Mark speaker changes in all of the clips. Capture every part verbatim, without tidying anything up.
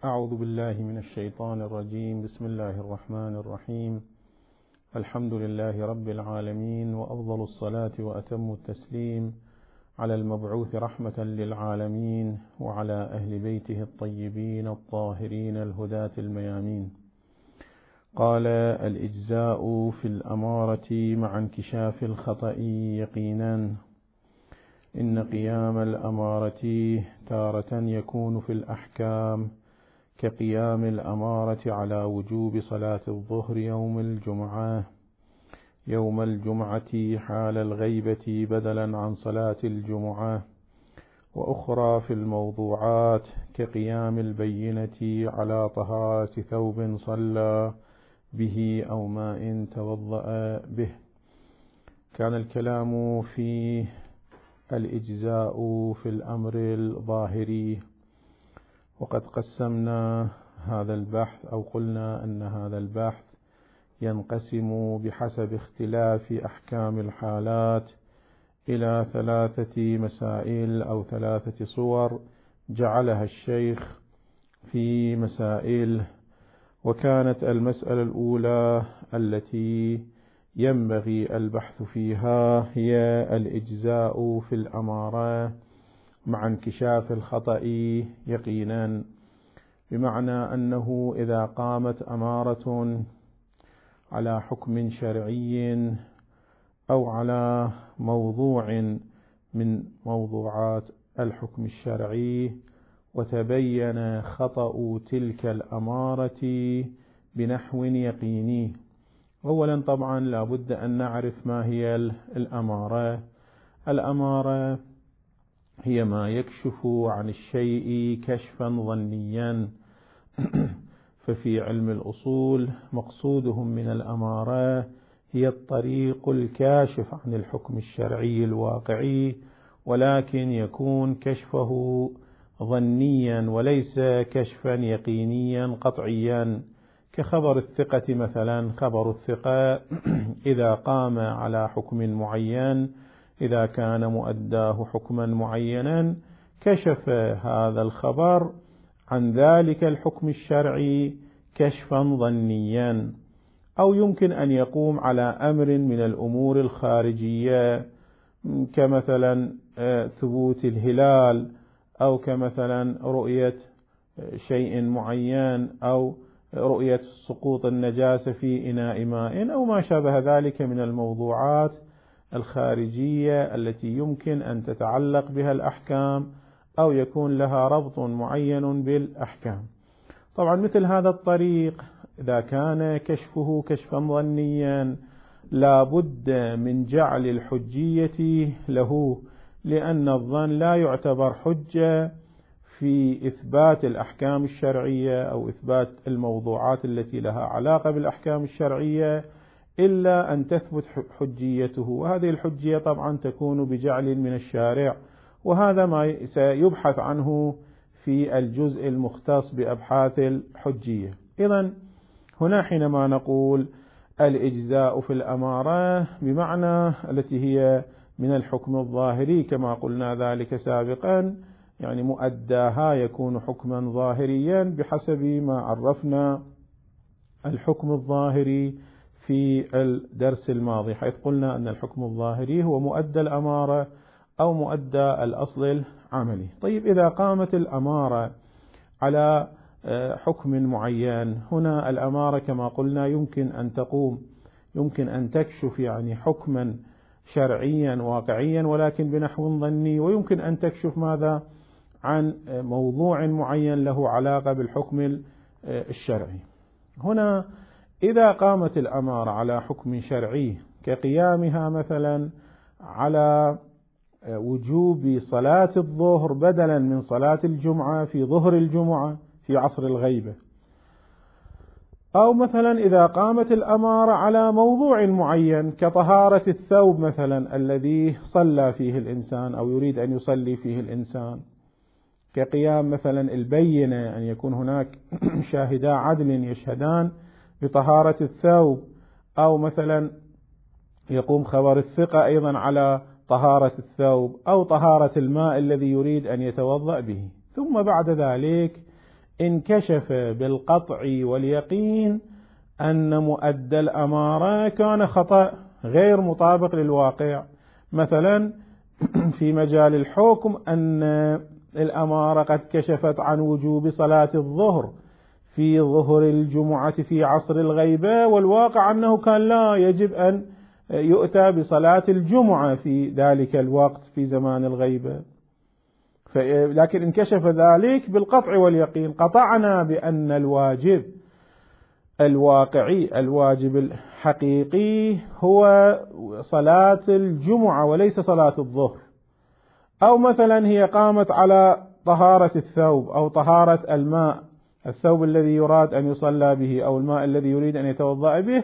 Speaker 1: أعوذ بالله من الشيطان الرجيم. بسم الله الرحمن الرحيم. الحمد لله رب العالمين، وأفضل الصلاة وأتم التسليم على المبعوث رحمة للعالمين وعلى أهل بيته الطيبين الطاهرين الهداة الميامين. قال: الإجزاء في الأمارة مع انكشاف الخطأ يقينا. إن قيام الأمارة تارة يكون في الأحكام كقيام الأمارة على وجوب صلاة الظهر يوم الجمعة يوم الجمعة حال الغيبة بدلا عن صلاة الجمعة، وأخرى في الموضوعات كقيام البينة على طهارة ثوب صلى به أو ماء توضأ به. كان الكلام في الإجزاء في الأمر الظاهري، وقد قسمنا هذا البحث أو قلنا أن هذا البحث ينقسم بحسب اختلاف أحكام الحالات إلى ثلاثة مسائل أو ثلاثة صور جعلها الشيخ في مسائل. وكانت المسألة الأولى التي ينبغي البحث فيها هي الإجزاء في الأمارة مع انكشاف الخطأ يقينا، بمعنى أنه إذا قامت أمارة على حكم شرعي أو على موضوع من موضوعات الحكم الشرعي وتبين خطأ تلك الأمارة بنحو يقيني. أولا طبعا لابد أن نعرف ما هي الأمارة. الأمارة هي ما يكشف عن الشيء كشفا ظنيا. ففي علم الأصول مقصودهم من الأمارة هي الطريق الكاشف عن الحكم الشرعي الواقعي، ولكن يكون كشفه ظنيا وليس كشفا يقينيا قطعيا، كخبر الثقة مثلا. خبر الثقة إذا قام على حكم معين، إذا كان مؤداه حكما معينا، كشف هذا الخبر عن ذلك الحكم الشرعي كشفا ظنيا. أو يمكن أن يقوم على أمر من الأمور الخارجية كمثلا ثبوت الهلال، أو كمثلا رؤية شيء معين، أو رؤية سقوط النجاسة في إناء ماء، أو ما شابه ذلك من الموضوعات الخارجية التي يمكن أن تتعلق بها الأحكام أو يكون لها ربط معين بالأحكام. طبعا مثل هذا الطريق إذا كان كشفه كشفا ظنيا لا بد من جعل الحجية له، لأن الظن لا يعتبر حجة في إثبات الأحكام الشرعية أو إثبات الموضوعات التي لها علاقة بالأحكام الشرعية إلا أن تثبت حجيته. وهذه الحجية طبعا تكون بجعل من الشارع، وهذا ما سيبحث عنه في الجزء المختص بأبحاث الحجية. إذن هنا حينما نقول الإجزاء في الأمارة بمعنى التي هي من الحكم الظاهري كما قلنا ذلك سابقا، يعني مؤداها يكون حكما ظاهريا بحسب ما عرفنا الحكم الظاهري في الدرس الماضي، حيث قلنا أن الحكم الظاهري هو مؤدى الأمارة أو مؤدى الأصل العملي. طيب إذا قامت الأمارة على حكم معين، هنا الأمارة كما قلنا يمكن أن تقوم يمكن أن تكشف يعني حكما شرعيا واقعيا ولكن بنحو ظني، ويمكن أن تكشف ماذا عن موضوع معين له علاقة بالحكم الشرعي. هنا إذا قامت الأمارة على حكم شرعي كقيامها مثلا على وجوب صلاة الظهر بدلا من صلاة الجمعة في ظهر الجمعة في عصر الغيبة، أو مثلا إذا قامت الأمارة على موضوع معين كطهارة الثوب مثلا الذي صلى فيه الإنسان أو يريد أن يصلي فيه الإنسان، كقيام مثلا البينة أن يكون هناك شاهدا عدل يشهدان بطهارة الثوب، أو مثلا يقوم خبر الثقة أيضا على طهارة الثوب أو طهارة الماء الذي يريد أن يتوضأ به. ثم بعد ذلك انكشف بالقطع واليقين أن مؤدى الأمارة كان خطأ غير مطابق للواقع، مثلا في مجال الحكم أن الأمارة قد كشفت عن وجوب صلاة الظهر في ظهر الجمعة في عصر الغيبة، والواقع أنه كان لا يجب أن يؤتى بصلاة الجمعة في ذلك الوقت في زمان الغيبة، لكن انكشف ذلك بالقطع واليقين. قطعنا بأن الواجب الواقعي الواجب الحقيقي هو صلاة الجمعة وليس صلاة الظهر. أو مثلا هي قامت على طهارة الثوب أو طهارة الماء، الثوب الذي يراد أن يصلى به أو الماء الذي يريد أن يتوضأ به،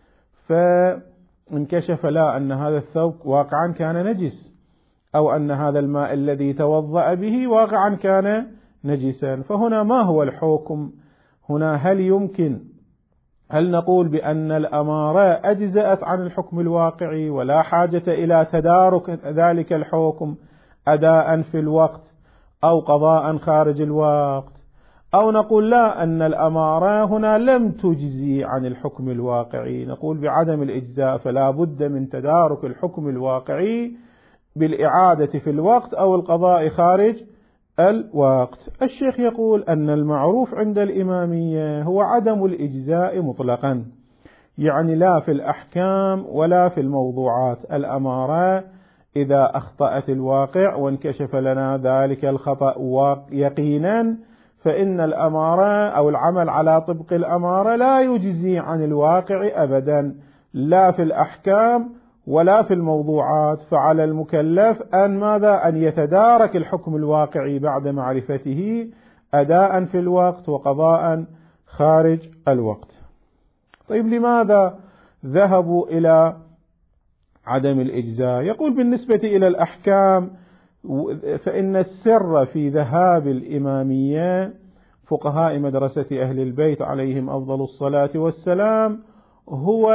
Speaker 1: فانكشف لا أن هذا الثوب واقعا كان نجس، أو أن هذا الماء الذي توضأ به واقعا كان نجسا. فهنا ما هو الحكم هنا؟ هل يمكن هل نقول بأن الأمارة أجزأت عن الحكم الواقعي ولا حاجة إلى تدارك ذلك الحكم أداء في الوقت أو قضاء خارج الوقت، أو نقول لا أن الأمارة هنا لم تجزي عن الحكم الواقعي، نقول بعدم الإجزاء، فلا بد من تدارك الحكم الواقعي بالإعادة في الوقت أو القضاء خارج الوقت. الشيخ يقول أن المعروف عند الإمامية هو عدم الإجزاء مطلقا، يعني لا في الأحكام ولا في الموضوعات. الأمارة إذا أخطأت الواقع وانكشف لنا ذلك الخطأ يقينا، فإن الأمارة أو العمل على طبق الأمارة لا يجزي عن الواقع أبدا، لا في الأحكام ولا في الموضوعات. فعلى المكلف أن ماذا؟ أن يتدارك الحكم الواقعي بعد معرفته أداء في الوقت وقضاء خارج الوقت. طيب لماذا ذهبوا إلى عدم الإجزاء؟ يقول بالنسبة إلى الأحكام فإن السر في ذهاب الإمامية فقهاء مدرسة أهل البيت عليهم أفضل الصلاة والسلام هو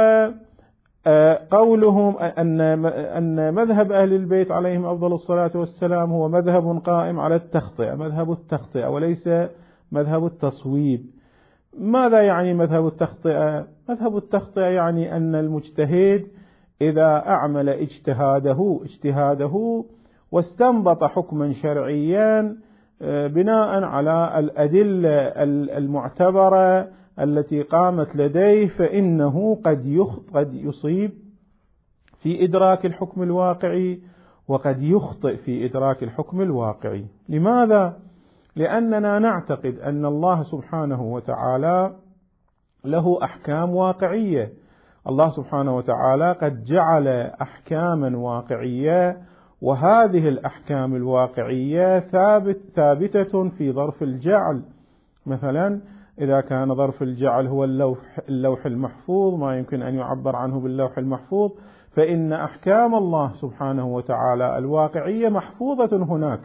Speaker 1: قولهم أن أن مذهب أهل البيت عليهم أفضل الصلاة والسلام هو مذهب قائم على التخطئة، مذهب التخطئة وليس مذهب التصويب. ماذا يعني مذهب التخطئة؟ مذهب التخطئة يعني أن المجتهد إذا أعمل اجتهاده اجتهاده واستنبط حكما شرعيا بناء على الأدلة المعتبرة التي قامت لديه، فإنه قد قد يصيب في إدراك الحكم الواقعي وقد يخطئ في إدراك الحكم الواقعي. لماذا؟ لأننا نعتقد أن الله سبحانه وتعالى له أحكام واقعية. الله سبحانه وتعالى قد جعل أحكاما واقعية، وهذه الأحكام الواقعية ثابت ثابتة في ظرف الجعل. مثلا إذا كان ظرف الجعل هو اللوح, اللوح المحفوظ، ما يمكن أن يعبر عنه باللوح المحفوظ، فإن أحكام الله سبحانه وتعالى الواقعية محفوظة هناك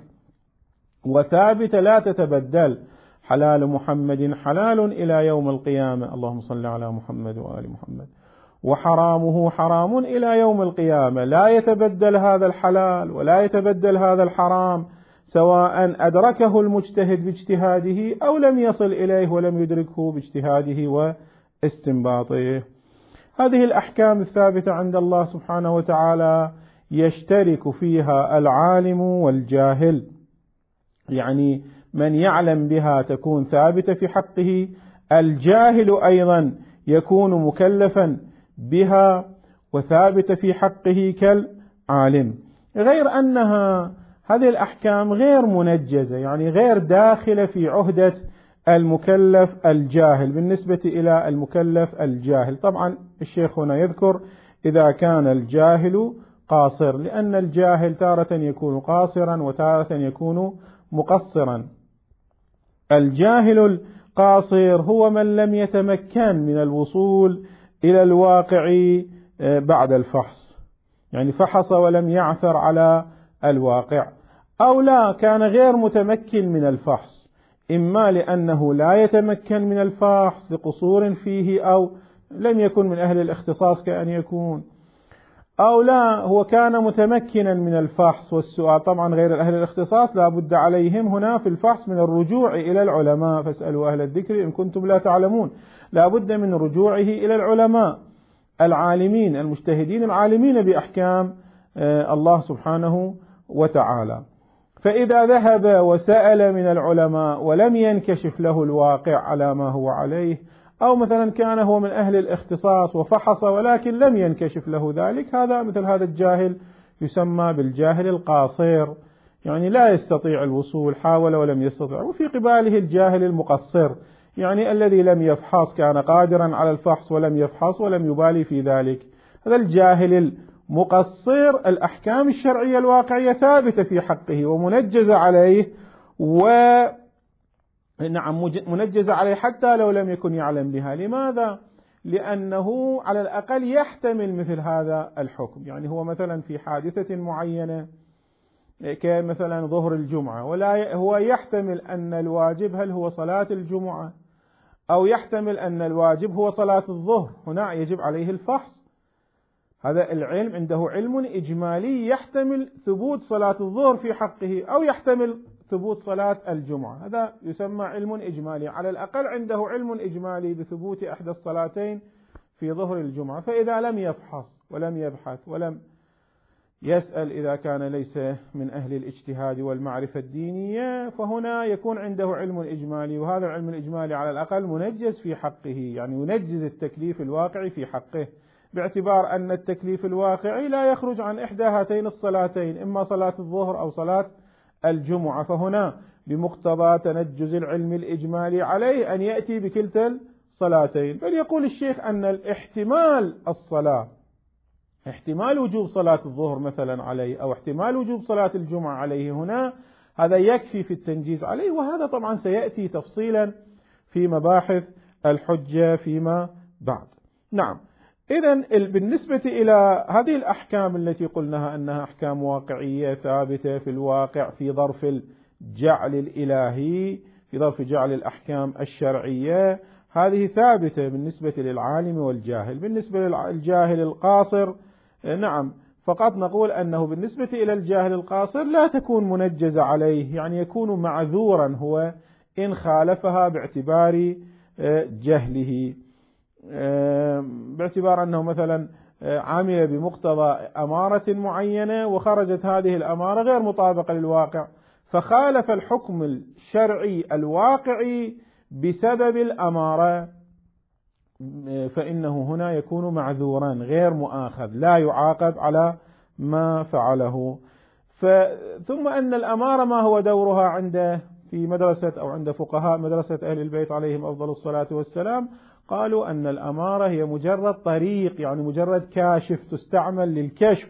Speaker 1: وثابتة لا تتبدل. حلال محمد حلال إلى يوم القيامة، اللهم صل على محمد وآل محمد، وحرامه حرام إلى يوم القيامة، لا يتبدل هذا الحلال ولا يتبدل هذا الحرام، سواء أدركه المجتهد باجتهاده أو لم يصل إليه ولم يدركه باجتهاده واستنباطه. هذه الأحكام الثابتة عند الله سبحانه وتعالى يشترك فيها العالم والجاهل، يعني من يعلم بها تكون ثابتة في حقه، الجاهل أيضا يكون مكلفا بها وثابتة في حقه كالعالم، غير أنها هذه الأحكام غير منجزة، يعني غير داخلة في عهدة المكلف الجاهل بالنسبة إلى المكلف الجاهل. طبعا الشيخ هنا يذكر إذا كان الجاهل قاصر، لأن الجاهل تارة يكون قاصرا وتارة يكون مقصرا. الجاهل القاصر هو من لم يتمكن من الوصول إلى الواقع بعد الفحص، يعني فحص ولم يعثر على الواقع، أو لا كان غير متمكن من الفحص، إما لأنه لا يتمكن من الفحص لقصور فيه، أو لم يكن من أهل الاختصاص كأن يكون، أو لا هو كان متمكنا من الفحص والسؤال. طبعا غير أهل الاختصاص لا بد عليهم هنا في الفحص من الرجوع إلى العلماء، فاسألوا أهل الذكر إن كنتم لا تعلمون. لا بد من رجوعه إلى العلماء العالمين المجتهدين العالمين بأحكام الله سبحانه وتعالى. فإذا ذهب وسأل من العلماء ولم ينكشف له الواقع على ما هو عليه، أو مثلا كان هو من أهل الاختصاص وفحص ولكن لم ينكشف له ذلك، هذا مثل هذا الجاهل يسمى بالجاهل القاصر، يعني لا يستطيع الوصول، حاول ولم يستطع. وفي قباله الجاهل المقصر، يعني الذي لم يفحص، كان قادرا على الفحص ولم يفحص ولم يبالي في ذلك. هذا الجاهل المقصر الأحكام الشرعية الواقعية ثابتة في حقه ومنجزة عليه، و نعم منجزة عليه حتى لو لم يكن يعلم بها. لماذا؟ لأنه على الأقل يحتمل مثل هذا الحكم. يعني هو مثلا في حادثة معينة كمثلا ظهر الجمعة، ولا هو يحتمل أن الواجب هل هو صلاة الجمعة، أو يحتمل أن الواجب هو صلاة الظهر، هنا يجب عليه الفحص. هذا العلم عنده علم إجمالي يحتمل ثبوت صلاة الظهر في حقه، أو يحتمل ثبوت صلاة الجمعة، هذا يسمى علم إجمالي. على الأقل عنده علم إجمالي بثبوت إحدى الصلاتين في ظهر الجمعة. فإذا لم يفحص ولم يبحث ولم يسأل إذا كان ليس من أهل الاجتهاد والمعرفة الدينية، فهنا يكون عنده علم إجمالي، وهذا العلم الإجمالي على الأقل منجز في حقه، يعني ينجز التكليف الواقعي في حقه، باعتبار أن التكليف الواقعي لا يخرج عن إحدى هاتين الصلاتين، إما صلاة الظهر أو صلاة الجمعة. فهنا بمقتضى تنجز العلم الإجمالي عليه أن يأتي بكلتا الصلاتين. بل يقول الشيخ أن الاحتمال الصلاة، احتمال وجوب صلاة الظهر مثلا عليه، أو احتمال وجوب صلاة الجمعة عليه، هنا هذا يكفي في التنجيز عليه. وهذا طبعا سيأتي تفصيلا في مباحث الحجة فيما بعد. نعم، إذن بالنسبة إلى هذه الأحكام التي قلناها أنها أحكام واقعية ثابتة في الواقع في ظرف الجعل الإلهي، في ظرف جعل الأحكام الشرعية، هذه ثابتة بالنسبة للعالم والجاهل. بالنسبة للجاهل القاصر نعم فقط نقول أنه بالنسبة إلى الجاهل القاصر لا تكون منجزة عليه، يعني يكون معذورا هو إن خالفها باعتبار جهله، باعتبار أنه مثلا عمل بمقتضى أمارة معينة وخرجت هذه الأمارة غير مطابقة للواقع، فخالف الحكم الشرعي الواقعي بسبب الأمارة، فإنه هنا يكون معذورا غير مؤاخذ، لا يعاقب على ما فعله. ثم أن الأمارة ما هو دورها عنده في مدرسة أو عند فقهاء مدرسة أهل البيت عليهم أفضل الصلاة والسلام، قالوا أن الأمارة هي مجرد طريق، يعني مجرد كاشف تستعمل للكشف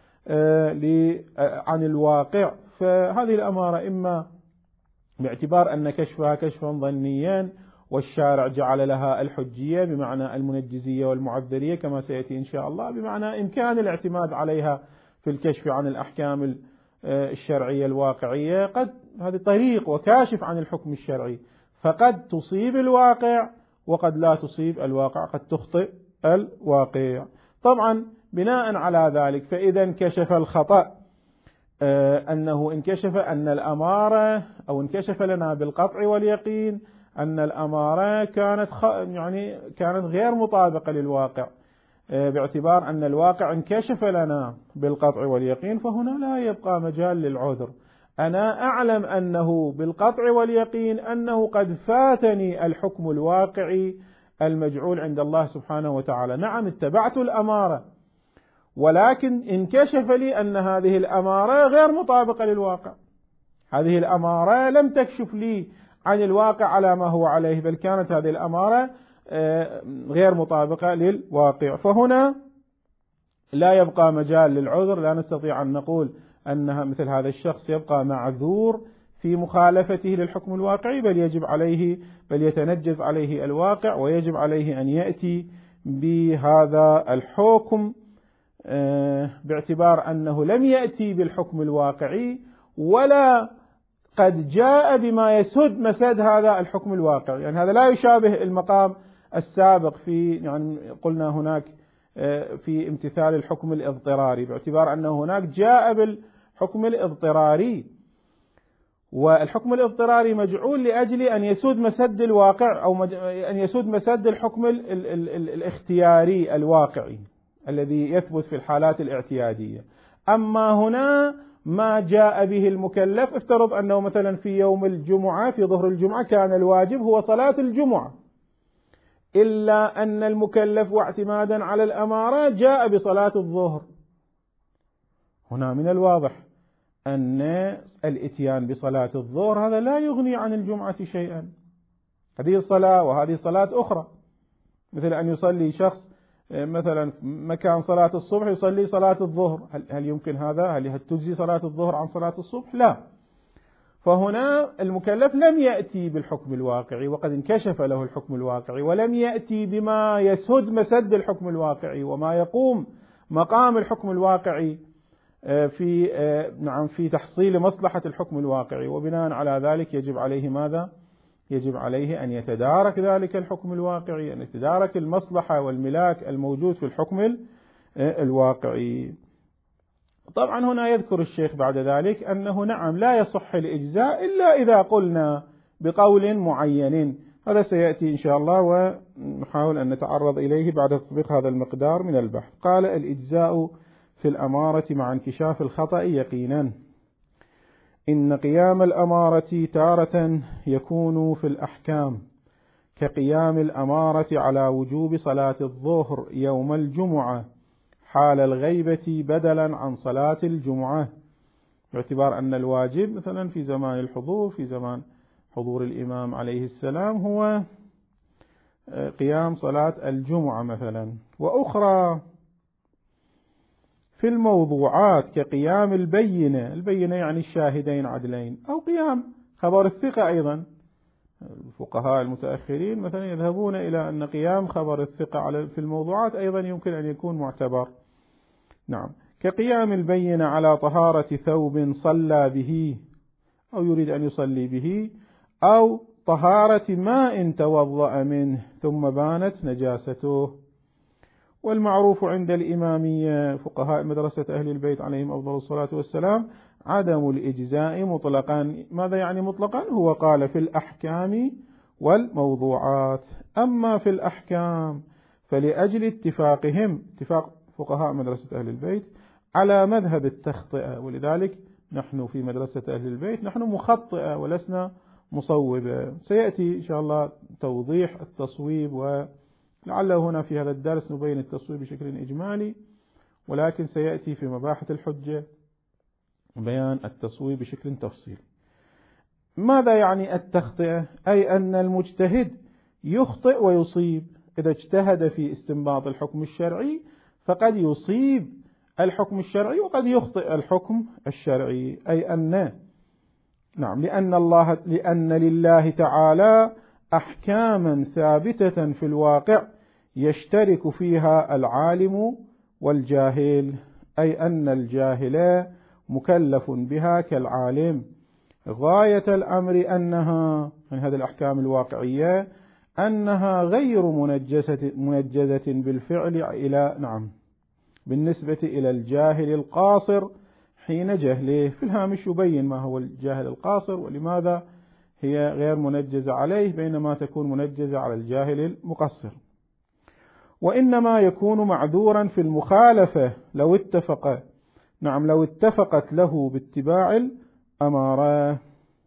Speaker 1: عن الواقع. فهذه الأمارة إما باعتبار أن كشفها كشفا ظنيا والشارع جعل لها الحجية بمعنى المنجزية والمعذرية كما سيأتي إن شاء الله، بمعنى إمكان الاعتماد عليها في الكشف عن الأحكام الشرعية الواقعية، قد هذا طريق وكاشف عن الحكم الشرعي، فقد تصيب الواقع وقد لا تصيب الواقع، قد تخطئ الواقع. طبعا بناء على ذلك فإذا انكشف الخطأ أنه انكشف أن الأمارة أو انكشف لنا بالقطع واليقين أن الأمارة كانت يعني كانت غير مطابقة للواقع، باعتبار أن الواقع انكشف لنا بالقطع واليقين، فهنا لا يبقى مجال للعذر. أنا أعلم أنه بالقطع واليقين أنه قد فاتني الحكم الواقعي المجعول عند الله سبحانه وتعالى، نعم اتبعت الأمارة، ولكن انكشف لي أن هذه الأمارة غير مطابقة للواقع، هذه الأمارة لم تكشف لي عن الواقع على ما هو عليه، بل كانت هذه الأمارة غير مطابقة للواقع. فهنا لا يبقى مجال للعذر، لا نستطيع أن نقول أنها مثل هذا الشخص يبقى معذور في مخالفته للحكم الواقعي، بل يجب عليه بل يتنجز عليه الواقع، ويجب عليه أن يأتي بهذا الحكم باعتبار أنه لم يأتي بالحكم الواقعي ولا قد جاء بما يسد مسد هذا الحكم الواقعي. يعني هذا لا يشابه المقام السابق في، يعني قلنا هناك في امتثال الحكم الاضطراري، باعتبار أنه هناك جاء بالحكم الاضطراري، والحكم الاضطراري مجعول لأجل أن يسود مسد الواقع، أو أن يسود مسد الحكم ال ال ال ال الاختياري الواقعي الذي يثبت في الحالات الاعتيادية. أما هنا ما جاء به المكلف، افترض أنه مثلا في يوم الجمعة في ظهر الجمعة كان الواجب هو صلاة الجمعة، إلا أن المكلف واعتمادا على الأمارة جاء بصلاة الظهر. هنا من الواضح أن الإتيان بصلاة الظهر هذا لا يغني عن الجمعة شيئا، هذه الصلاة وهذه صلاة أخرى، مثل أن يصلي شخص مثلا مكان صلاة الصبح يصلي صلاة الظهر، هل يمكن هذا؟ هل تجزي صلاة الظهر عن صلاة الصبح؟ لا. فهنا المكلف لم يأتي بالحكم الواقعي، وقد انكشف له الحكم الواقعي، ولم يأتي بما يسد مسد الحكم الواقعي وما يقوم مقام الحكم الواقعي في نعم في تحصيل مصلحة الحكم الواقعي. وبناء على ذلك يجب عليه ماذا؟ يجب عليه أن يتدارك ذلك الحكم الواقعي، أن يتدارك المصلحة والملاك الموجود في الحكم الواقعي. طبعا هنا يذكر الشيخ بعد ذلك أنه نعم لا يصح الإجزاء إلا إذا قلنا بقول معين، هذا سيأتي إن شاء الله ونحاول أن نتعرض إليه بعد تطبيق هذا المقدار من البحث. قال: الإجزاء في الأمارة مع انكشاف الخطأ يقينا. إن قيام الأمارة تارة يكون في الأحكام كقيام الأمارة على وجوب صلاة الظهر يوم الجمعة حال الغيبة بدلا عن صلاة الجمعة، باعتبار أن الواجب مثلا في زمان الحضور في زمان حضور الإمام عليه السلام هو قيام صلاة الجمعة مثلا. وأخرى في الموضوعات كقيام البينة، البينة يعني الشاهدين عدلين، أو قيام خبر الثقة. أيضا الفقهاء المتأخرين مثلا يذهبون إلى أن قيام خبر الثقة على في الموضوعات أيضا يمكن أن يكون معتبر. نعم، كقيام البينة على طهارة ثوب صلى به أو يريد أن يصلي به، أو طهارة ماء توضأ منه ثم بانت نجاسته. والمعروف عند الإمامية فقهاء مدرسة أهل البيت عليهم أفضل الصلاة والسلام عدم الإجزاء مطلقا. ماذا يعني مطلقا؟ هو قال في الأحكام والموضوعات. أما في الأحكام فلأجل اتفاقهم، اتفاق فقهاء مدرسة أهل البيت على مذهب التخطئة، ولذلك نحن في مدرسة أهل البيت نحن مخطئة ولسنا مصوبة. سيأتي إن شاء الله توضيح التصويب، ولعل هنا في هذا الدرس نبين التصويب بشكل إجمالي، ولكن سيأتي في مباحث الحجة بيان التصويب بشكل تفصيلي. ماذا يعني التخطئة؟ أي أن المجتهد يخطئ ويصيب. إذا اجتهد في استنباط الحكم الشرعي فقد يصيب الحكم الشرعي وقد يخطئ الحكم الشرعي. أي أن نعم لأن الله لأن لله تعالى أحكاما ثابتة في الواقع يشترك فيها العالم والجاهل، أي أن الجاهل مكلف بها كالعالم. غاية الأمر أنها من هذه الأحكام الواقعية أنها غير منجزة منجزة بالفعل إلى نعم بالنسبة إلى الجاهل القاصر حين جهله. في الهامش يبين ما هو الجاهل القاصر ولماذا هي غير منجزة عليه بينما تكون منجزة على الجاهل المقصر. وإنما يكون معذورا في المخالفة لو اتفق نعم لو اتفقت له باتباع الأمارة،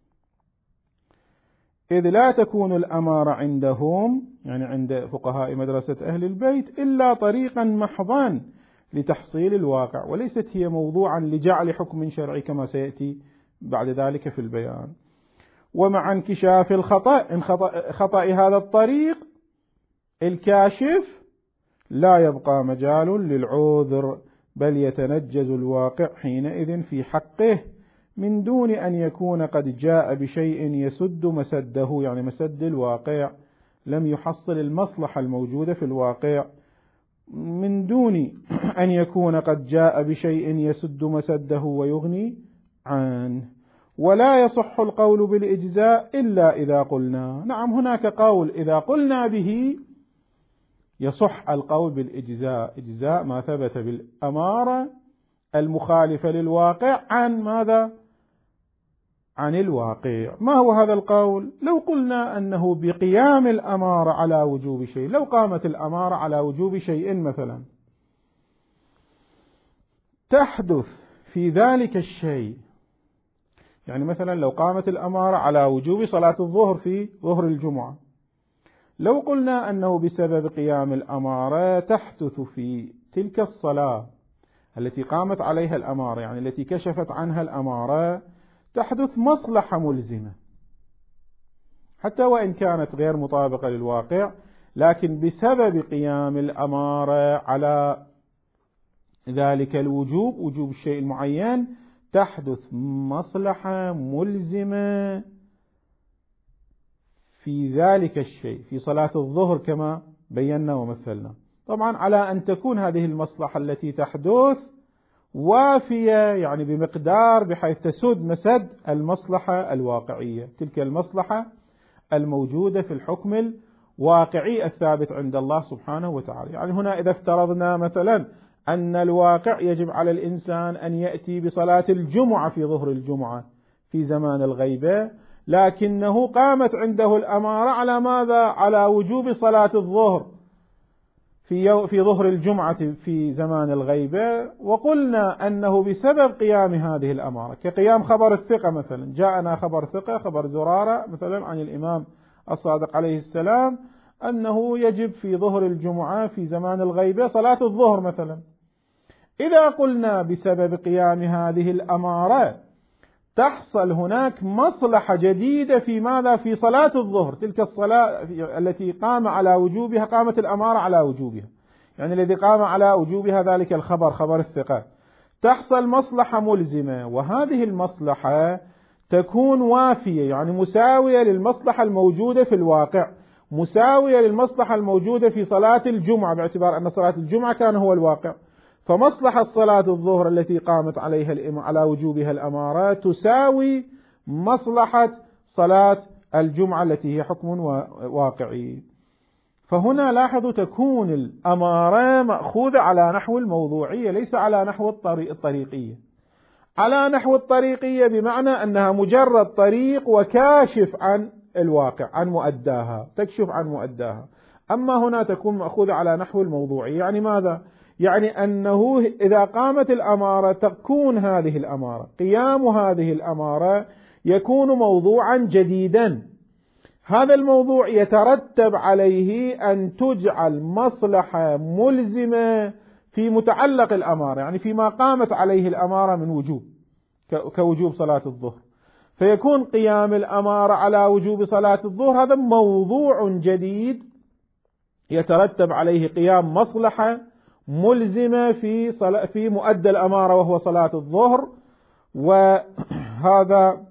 Speaker 1: إذ لا تكون الأمارة عندهم يعني عند فقهاء مدرسة أهل البيت إلا طريقا محضا لتحصيل الواقع، وليست هي موضوعا لجعل حكم شرعي كما سيأتي بعد ذلك في البيان. ومع انكشاف الخطأ إن خطأ, خطأ هذا الطريق الكاشف لا يبقى مجال للعذر، بل يتنجز الواقع حينئذ في حقه من دون أن يكون قد جاء بشيء يسد مسده، يعني مسد الواقع لم يحصل المصلحة الموجودة في الواقع، من دون أن يكون قد جاء بشيء يسد مسده ويغني عنه. ولا يصح القول بالإجزاء إلا إذا قلنا. نعم هناك قول إذا قلنا به يصح القول بالإجزاء، إجزاء ما ثبت بالأمارة المخالفة للواقع عن ماذا؟ عن الواقع. ما هو هذا القول؟ لو قلنا أنه بقيام الأمارة على وجوب شيء، لو قامت الأمارة على وجوب شيء مثلا، تحدث في ذلك الشيء، يعني مثلا لو قامت الأمارة على وجوب صلاة الظهر في ظهر الجمعة، لو قلنا أنه بسبب قيام الأمارة تحدث في تلك الصلاة التي قامت عليها الأمارة، يعني التي كشفت عنها الأمارة، تحدث مصلحة ملزمة حتى وإن كانت غير مطابقة للواقع، لكن بسبب قيام الأمارة على ذلك الوجوب، وجوب الشيء المعين، تحدث مصلحة ملزمة في ذلك الشيء في صلاة الظهر كما بينا ومثلنا. طبعا على أن تكون هذه المصلحة التي تحدث وافية، يعني بمقدار بحيث تسد مسد المصلحة الواقعية، تلك المصلحة الموجودة في الحكم الواقعي الثابت عند الله سبحانه وتعالى. يعني هنا إذا افترضنا مثلا أن الواقع يجب على الإنسان أن يأتي بصلاة الجمعة في ظهر الجمعة في زمان الغيبة، لكنه قامت عنده الأمارة على ماذا؟ على وجوب صلاة الظهر في في ظهر الجمعة في زمان الغيبة، وقلنا أنه بسبب قيام هذه الأمارة، كقيام خبر الثقة مثلا، جاءنا خبر ثقة خبر زرارة مثلا عن الإمام الصادق عليه السلام أنه يجب في ظهر الجمعة في زمان الغيبة صلاة الظهر مثلا. إذا قلنا بسبب قيام هذه الأمارة تحصل هناك مصلحة جديدة في ماذا؟ في صلاة الظهر، تلك الصلاة التي قام على وجوبها، قامت الأمارة على وجوبها، يعني الذي قام على وجوبها ذلك الخبر خبر الثقة، تحصل مصلحة ملزمة، وهذه المصلحة تكون وافية، يعني مساوية للمصلحة الموجودة في الواقع، مساوية للمصلحة الموجودة في صلاة الجمعة، باعتبار أن صلاة الجمعة كان هو الواقع. فمصلحة صلاة الظهر التي قامت عليها على وجوبها الأمارة تساوي مصلحة صلاة الجمعة التي هي حكم واقعي. فهنا لاحظوا تكون الأمارة مأخوذة على نحو الموضوعية، ليس على نحو الطريقية. على نحو الطريقية بمعنى أنها مجرد طريق وكاشف عن الواقع، عن مؤداها، تكشف عن مؤداها. أما هنا تكون مأخوذة على نحو الموضوعية، يعني ماذا؟ يعني أنه إذا قامت الأمارة تكون هذه الأمارة، قيام هذه الأمارة يكون موضوعا جديدا، هذا الموضوع يترتب عليه أن تجعل مصلحة ملزمة في متعلق الأمارة، يعني فيما قامت عليه الأمارة من وجوب كوجوب صلاة الظهر، فيكون قيام الأمارة على وجوب صلاة الظهر هذا موضوع جديد يترتب عليه قيام مصلحة ملزمة في صلاة في مؤدى الأمارة وهو صلاة الظهر. وهذا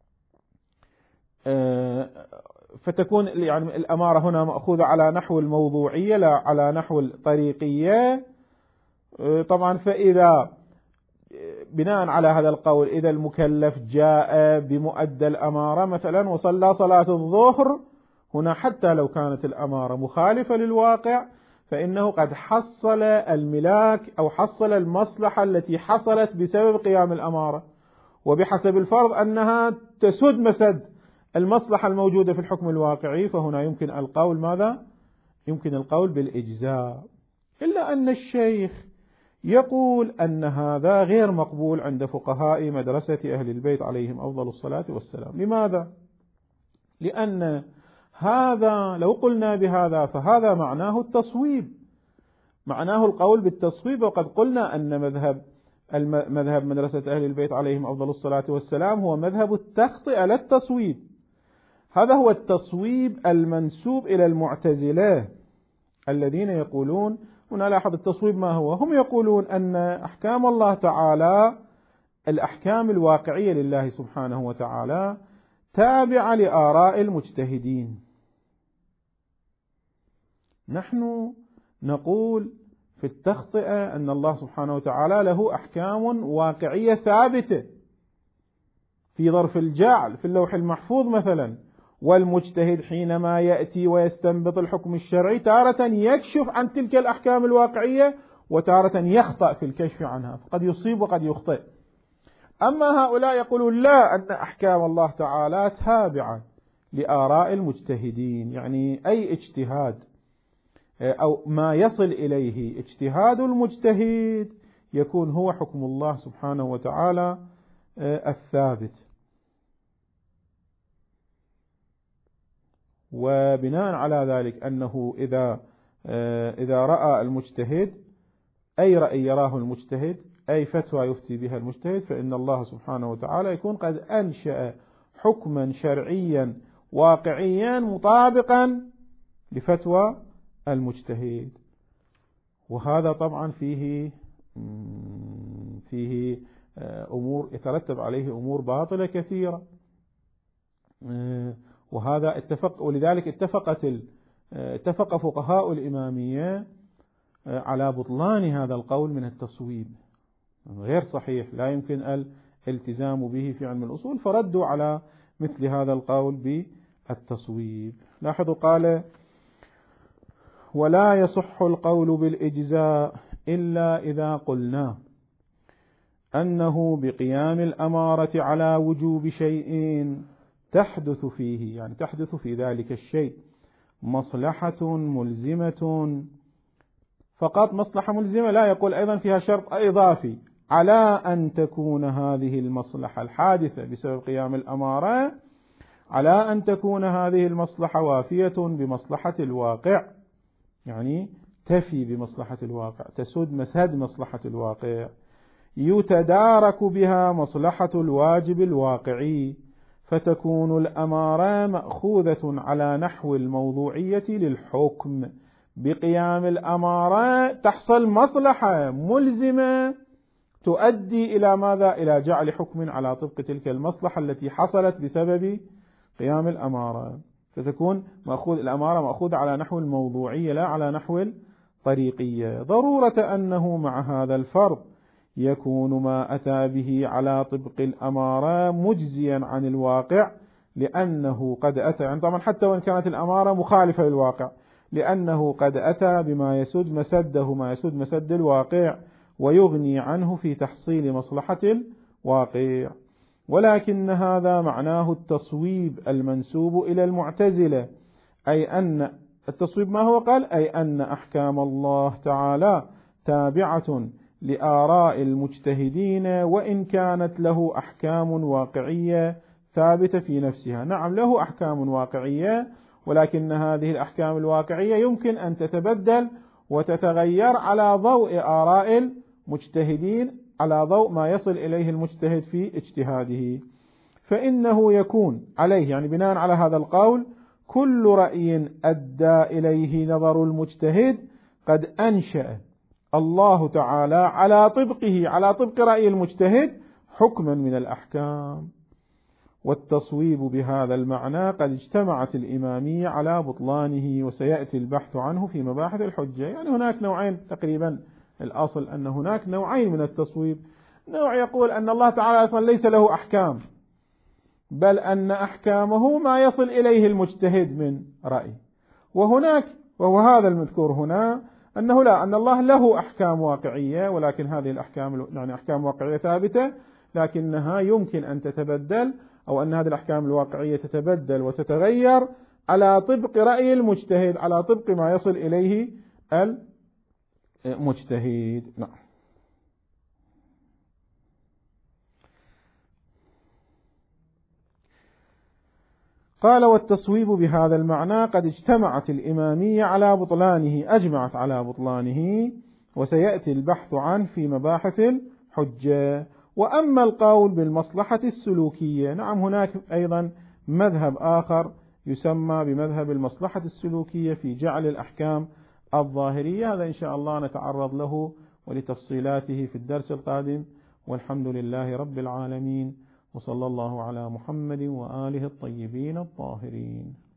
Speaker 1: فتكون يعني الأمارة هنا مأخوذة على نحو الموضوعية لا على نحو الطريقية. طبعا فإذا بناء على هذا القول إذا المكلف جاء بمؤدى الأمارة مثلا وصلى صلاة الظهر هنا، حتى لو كانت الأمارة مخالفة للواقع، فإنه قد حصل الملاك أو حصل المصلحة التي حصلت بسبب قيام الأمارة، وبحسب الفرض أنها تسد مسد المصلحة الموجودة في الحكم الواقعي، فهنا يمكن القول ماذا؟ يمكن القول بالإجزاء. إلا أن الشيخ يقول أن هذا غير مقبول عند فقهاء مدرسة أهل البيت عليهم أفضل الصلاة والسلام. لماذا؟ لأن هذا لو قلنا بهذا فهذا معناه التصويب، معناه القول بالتصويب، وقد قلنا أن مذهب مذهب مدرسة أهل البيت عليهم أفضل الصلاة والسلام هو مذهب التخطئة لا التصويب. هذا هو التصويب المنسوب إلى المعتزلة الذين يقولون، هنا لاحظ التصويب ما هو، هم يقولون أن أحكام الله تعالى الأحكام الواقعية لله سبحانه وتعالى تابعة لآراء المجتهدين. نحن نقول في التخطئة أن الله سبحانه وتعالى له أحكام واقعية ثابتة في ظرف الجعل في اللوح المحفوظ مثلا، والمجتهد حينما يأتي ويستنبط الحكم الشرعي تارة يكشف عن تلك الأحكام الواقعية وتارة يخطأ في الكشف عنها، فقد يصيب وقد يخطئ. أما هؤلاء يقولون لا، أن أحكام الله تعالى تابعة لآراء المجتهدين، يعني أي اجتهاد أو ما يصل إليه اجتهاد المجتهد يكون هو حكم الله سبحانه وتعالى الثابت. وبناء على ذلك أنه إذا إذا رأى المجتهد أي رأي يراه المجتهد، أي فتوى يفتي بها المجتهد، فإن الله سبحانه وتعالى يكون قد أنشأ حكما شرعيا واقعيا مطابقا لفتوى المجتهد. وهذا طبعا فيه فيه أمور يترتب عليه أمور باطلة كثيرة، وهذا اتفق ولذلك اتفقت اتفق فقهاء الإمامية على بطلان هذا القول من التصويب، غير صحيح، لا يمكن الالتزام به في علم الأصول، فردوا على مثل هذا القول بالتصويب. لاحظوا قال: ولا يصح القول بالإجزاء إلا إذا قلنا أنه بقيام الأمارة على وجوب شيء تحدث فيه، يعني تحدث في ذلك الشيء مصلحة ملزمة، فقط مصلحة ملزمة، لا يقول أيضا فيها شرط إضافي على أن تكون هذه المصلحة الحادثة بسبب قيام الأمارة، على أن تكون هذه المصلحة وافية بمصلحة الواقع، يعني تفي بمصلحة الواقع، تسد مسد مصلحة الواقع، يتدارك بها مصلحة الواجب الواقعي، فتكون الأمارة مأخوذة على نحو الموضوعية للحكم. بقيام الأمارة تحصل مصلحة ملزمة تؤدي إلى ماذا؟ إلى جعل حكم على طبق تلك المصلحة التي حصلت بسبب قيام الأمارة، فتكون مأخوذ الأمارة مأخوذة على نحو الموضوعية لا على نحو الطريقية. ضرورة أنه مع هذا الفرق يكون ما أتى به على طبق الأمارة مجزيا عن الواقع، لأنه قد أتى، يعني طبعا حتى وإن كانت الأمارة مخالفة للواقع، لأنه قد أتى بما يسد مسده، ما يسد مسد الواقع ويغني عنه في تحصيل مصلحة الواقع. ولكن هذا معناه التصويب المنسوب إلى المعتزلة، أي أن التصويب ما هو؟ قال أي أن أحكام الله تعالى تابعة لآراء المجتهدين، وإن كانت له أحكام واقعية ثابتة في نفسها. نعم له أحكام واقعية، ولكن هذه الأحكام الواقعية يمكن أن تتبدل وتتغير على ضوء آراء المجتهدين، على ضوء ما يصل إليه المجتهد في اجتهاده. فإنه يكون عليه، يعني بناء على هذا القول، كل رأي أدى إليه نظر المجتهد قد أنشأ الله تعالى على طبقه، على طبق رأي المجتهد، حكما من الأحكام. والتصويب بهذا المعنى قد اجتمعت الإمامية على بطلانه، وسيأتي البحث عنه في مباحث الحجة. يعني هناك نوعين تقريبا، الأصل أن هناك نوعين من التصويب. نوع يقول أن الله تعالى أصلا ليس له أحكام، بل أن أحكامه ما يصل إليه المجتهد من رأي. وهناك، وهو هذا المذكور هنا، أنه لا، أن الله له أحكام واقعية، ولكن هذه الأحكام يعني أحكام واقعية ثابتة، لكنها يمكن أن تتبدل، أو أن هذه الأحكام الواقعية تتبدل وتتغير على طبق رأي المجتهد، على طبق ما يصل إليه المجتهد. نعم. قال: والتصويب بهذا المعنى قد اجتمعت الإمامية على بطلانه، أجمعت على بطلانه، وسيأتي البحث عنه في مباحث الحجة. وأما القول بالمصلحة السلوكية، نعم هناك أيضا مذهب آخر يسمى بمذهب المصلحة السلوكية في جعل الأحكام الظاهرية، هذا إن شاء الله نتعرض له ولتفصيلاته في الدرس القادم. والحمد لله رب العالمين، وصلى الله على محمد وآله الطيبين الطاهرين.